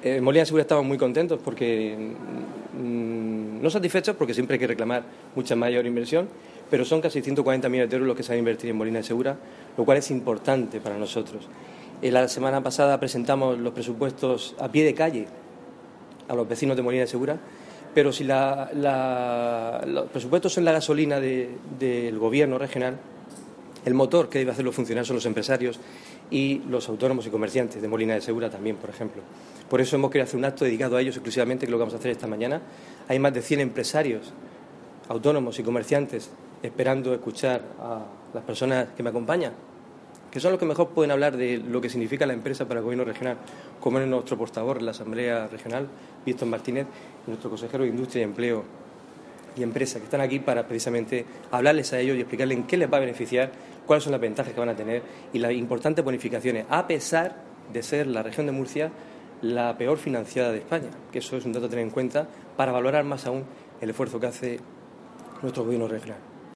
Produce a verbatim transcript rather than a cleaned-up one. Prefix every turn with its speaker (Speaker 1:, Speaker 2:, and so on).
Speaker 1: En Molina de Segura estamos muy contentos porque, mmm, no satisfechos porque siempre hay que reclamar mucha mayor inversión, pero son casi ciento cuarenta millones de euros los que se van a invertir en Molina de Segura, lo cual es importante para nosotros. Eh, la semana pasada presentamos los presupuestos a pie de calle a los vecinos de Molina de Segura, pero si la, la, los presupuestos son la gasolina de, del gobierno regional, el motor que debe hacerlo funcionar son los empresarios y los autónomos y comerciantes de Molina de Segura también, por ejemplo. Por eso hemos querido hacer un acto dedicado a ellos exclusivamente, que es lo que vamos a hacer esta mañana. Hay más de cien empresarios, autónomos y comerciantes esperando escuchar a las personas que me acompañan, que son los que mejor pueden hablar de lo que significa la empresa para el gobierno regional, como es nuestro portavoz en la Asamblea Regional, Víctor Martínez, y nuestro consejero de Industria y Empleo y Empresa, que están aquí para precisamente hablarles a ellos y explicarles en qué les va a beneficiar, cuáles son las ventajas que van a tener y las importantes bonificaciones, a pesar de ser la región de Murcia la peor financiada de España, que eso es un dato a tener en cuenta para valorar más aún el esfuerzo que hace nuestro gobierno regional.